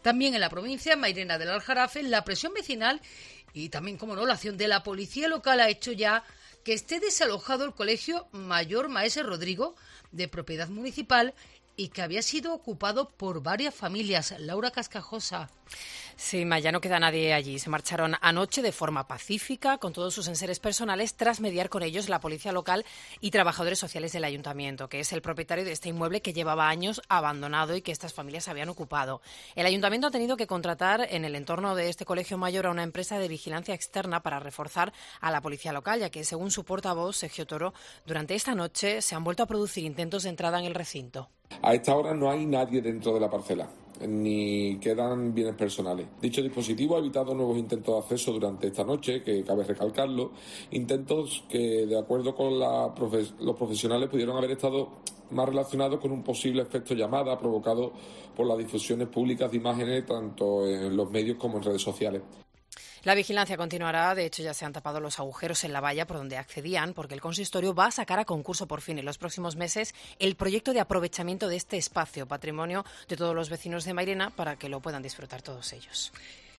También en la provincia, en Mairena del Aljarafe, la presión vecinal y también, como no, la acción de la policía local ha hecho ya que esté desalojado el colegio Mayor Maese Rodrigo, de propiedad municipal, y que había sido ocupado por varias familias. Laura Cascajosa. Sí, ya no queda nadie allí. Se marcharon anoche de forma pacífica, con todos sus enseres personales, tras mediar con ellos la policía local y trabajadores sociales del ayuntamiento, que es el propietario de este inmueble que llevaba años abandonado y que estas familias habían ocupado. El ayuntamiento ha tenido que contratar en el entorno de este colegio mayor a una empresa de vigilancia externa para reforzar a la policía local, ya que, según su portavoz, Sergio Toro, durante esta noche se han vuelto a producir intentos de entrada en el recinto. A esta hora no hay nadie dentro de la parcela, ni quedan bienes personales. Dicho dispositivo ha evitado nuevos intentos de acceso durante esta noche, que cabe recalcarlo, intentos que, de acuerdo con los profesionales, pudieron haber estado más relacionados con un posible efecto llamada provocado por las difusiones públicas de imágenes tanto en los medios como en redes sociales. La vigilancia continuará. De hecho, ya se han tapado los agujeros en la valla por donde accedían, porque el consistorio va a sacar a concurso por fin en los próximos meses el proyecto de aprovechamiento de este espacio, patrimonio de todos los vecinos de Mairena, para que lo puedan disfrutar todos ellos.